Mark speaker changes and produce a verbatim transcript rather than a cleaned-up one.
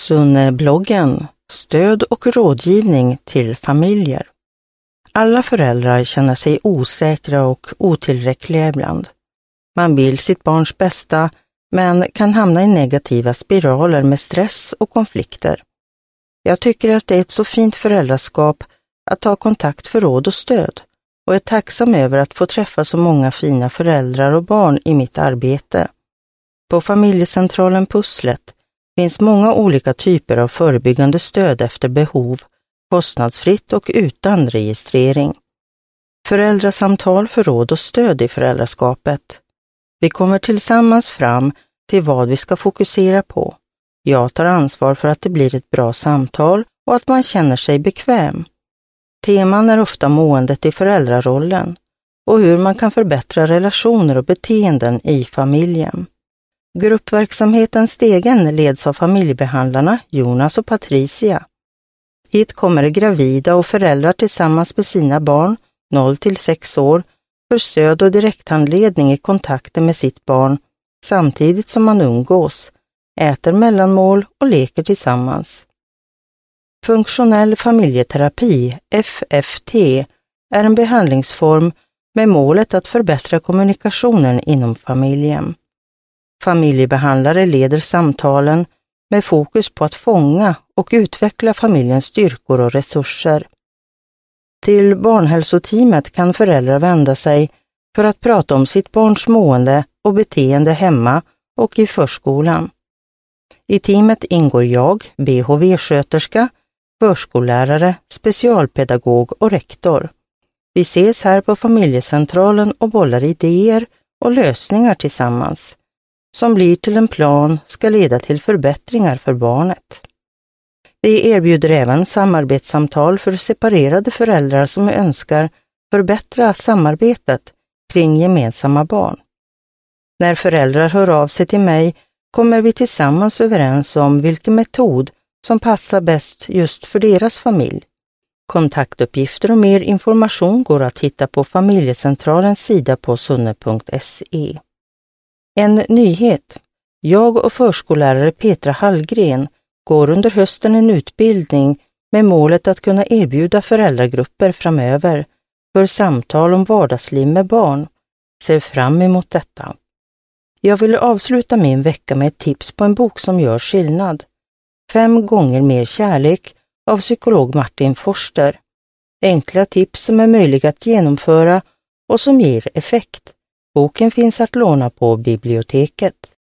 Speaker 1: Sunnebloggen, stöd och rådgivning till familjer. Alla föräldrar känner sig osäkra och otillräckliga ibland. Man vill sitt barns bästa men kan hamna i negativa spiraler med stress och konflikter. Jag tycker att det är ett så fint föräldraskap att ta kontakt för råd och stöd och är tacksam över att få träffa så många fina föräldrar och barn i mitt arbete. På familjecentralen Pusslet finns många olika typer av förebyggande stöd efter behov, kostnadsfritt och utan registrering. Föräldrasamtal för råd och stöd i föräldraskapet. Vi kommer tillsammans fram till vad vi ska fokusera på. Jag tar ansvar för att det blir ett bra samtal och att man känner sig bekväm. Teman är ofta måendet i föräldrarollen och hur man kan förbättra relationer och beteenden i familjen. Gruppverksamheten Stegen leds av familjebehandlarna Jonas och Patricia. Hit kommer gravida och föräldrar tillsammans med sina barn, noll till sex år, för stöd och direkthandledning i kontakten med sitt barn samtidigt som man umgås, äter mellanmål och leker tillsammans. Funktionell familjeterapi, F F T, är en behandlingsform med målet att förbättra kommunikationen inom familjen. Familjebehandlare leder samtalen med fokus på att fånga och utveckla familjens styrkor och resurser. Till barnhälsoteamet kan föräldrar vända sig för att prata om sitt barns mående och beteende hemma och i förskolan. I teamet ingår jag, B H V-sköterska, förskollärare, specialpedagog och rektor. Vi ses här på familjecentralen och bollar idéer och lösningar tillsammans, som blir till en plan ska leda till förbättringar för barnet. Vi erbjuder även samarbetssamtal för separerade föräldrar som önskar förbättra samarbetet kring gemensamma barn. När föräldrar hör av sig till mig kommer vi tillsammans överens om vilken metod som passar bäst just för deras familj. Kontaktuppgifter och mer information går att hitta på familjecentralens sida på sunne punkt se. En nyhet. Jag och förskollärare Petra Hallgren går under hösten en utbildning med målet att kunna erbjuda föräldragrupper framöver för samtal om vardagsliv med barn. Ser fram emot detta. Jag vill avsluta min vecka med ett tips på en bok som gör skillnad. Fem gånger mer kärlek av psykolog Martin Forster. Enkla tips som är möjliga att genomföra och som ger effekt. Boken finns att låna på biblioteket.